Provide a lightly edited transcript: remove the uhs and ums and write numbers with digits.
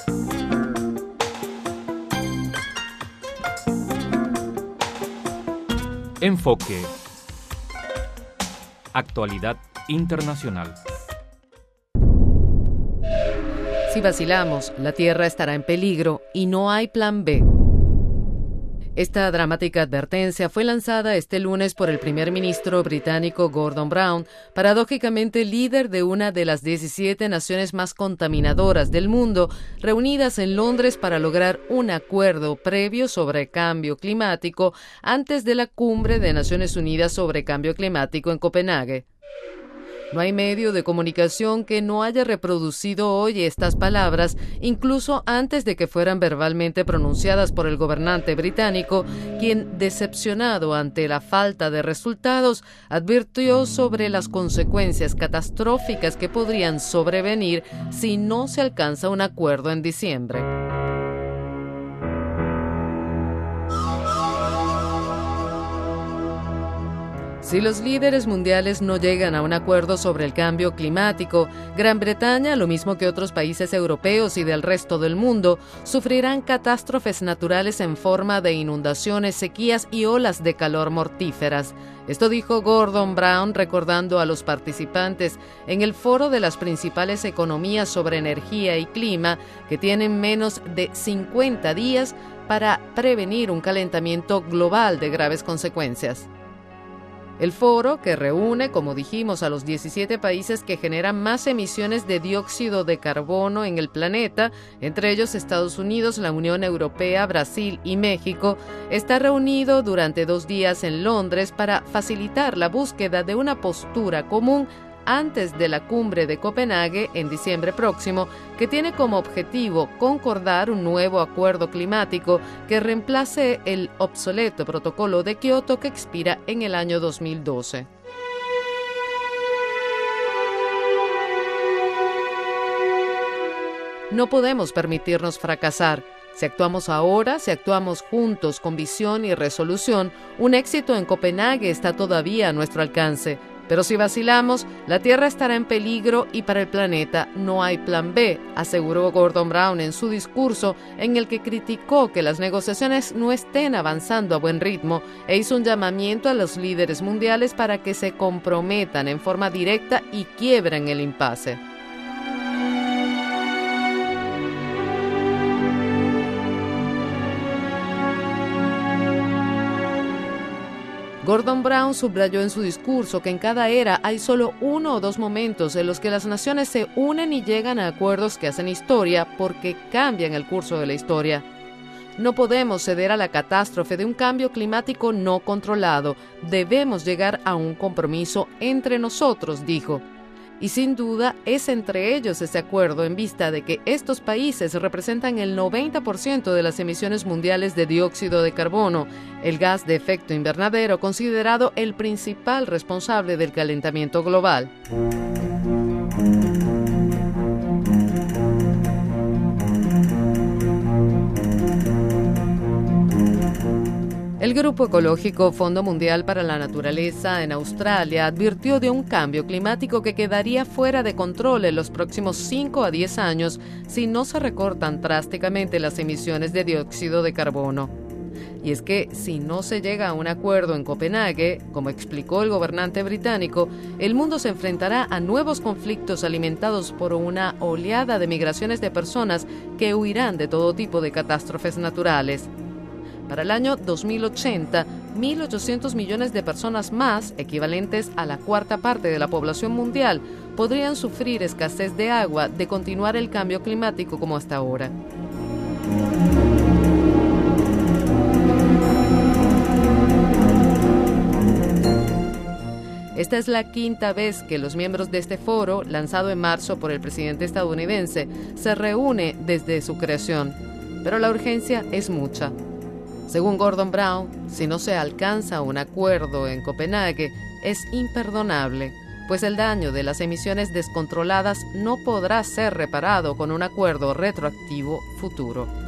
Enfoque. Actualidad internacional. Si vacilamos, la Tierra estará en peligro y no hay plan B. Esta dramática advertencia fue lanzada este lunes por el primer ministro británico Gordon Brown, paradójicamente líder de una de las 17 naciones más contaminadoras del mundo, reunidas en Londres para lograr un acuerdo previo sobre cambio climático antes de la cumbre de Naciones Unidas sobre cambio climático en Copenhague. No hay medio de comunicación que no haya reproducido hoy estas palabras, incluso antes de que fueran verbalmente pronunciadas por el gobernante británico, quien, decepcionado ante la falta de resultados, advirtió sobre las consecuencias catastróficas que podrían sobrevenir si no se alcanza un acuerdo en diciembre. Si los líderes mundiales no llegan a un acuerdo sobre el cambio climático, Gran Bretaña, lo mismo que otros países europeos y del resto del mundo, sufrirán catástrofes naturales en forma de inundaciones, sequías y olas de calor mortíferas. Esto dijo Gordon Brown recordando a los participantes en el foro de las principales economías sobre energía y clima que tienen menos de 50 días para prevenir un calentamiento global de graves consecuencias. El foro, que reúne, como dijimos, a los 17 países que generan más emisiones de dióxido de carbono en el planeta, entre ellos Estados Unidos, la Unión Europea, Brasil y México, está reunido durante 2 días en Londres para facilitar la búsqueda de una postura común antes de la cumbre de Copenhague en diciembre próximo, que tiene como objetivo concordar un nuevo acuerdo climático que reemplace el obsoleto protocolo de Kioto que expira en el año 2012. No podemos permitirnos fracasar. Si actuamos ahora, si actuamos juntos con visión y resolución, un éxito en Copenhague está todavía a nuestro alcance. Pero si vacilamos, la Tierra estará en peligro y para el planeta no hay plan B, aseguró Gordon Brown en su discurso, en el que criticó que las negociaciones no estén avanzando a buen ritmo e hizo un llamamiento a los líderes mundiales para que se comprometan en forma directa y quiebren el impasse. Gordon Brown subrayó en su discurso que en cada era hay solo 1 o 2 momentos en los que las naciones se unen y llegan a acuerdos que hacen historia porque cambian el curso de la historia. No podemos ceder a la catástrofe de un cambio climático no controlado. Debemos llegar a un compromiso entre nosotros, dijo. Y sin duda es entre ellos ese acuerdo en vista de que estos países representan el 90% de las emisiones mundiales de dióxido de carbono, el gas de efecto invernadero considerado el principal responsable del calentamiento global. El Grupo Ecológico Fondo Mundial para la Naturaleza en Australia advirtió de un cambio climático que quedaría fuera de control en los próximos 5 a 10 años si no se recortan drásticamente las emisiones de dióxido de carbono. Y es que si no se llega a un acuerdo en Copenhague, como explicó el gobernante británico, el mundo se enfrentará a nuevos conflictos alimentados por una oleada de migraciones de personas que huirán de todo tipo de catástrofes naturales. Para el año 2080, 1.800 millones de personas más, equivalentes a la 1/4 parte de la población mundial, podrían sufrir escasez de agua de continuar el cambio climático como hasta ahora. Esta es la 5ª vez que los miembros de este foro, lanzado en marzo por el presidente estadounidense, se reúne desde su creación. Pero la urgencia es mucha. Según Gordon Brown, si no se alcanza un acuerdo en Copenhague, es imperdonable, pues el daño de las emisiones descontroladas no podrá ser reparado con un acuerdo retroactivo futuro.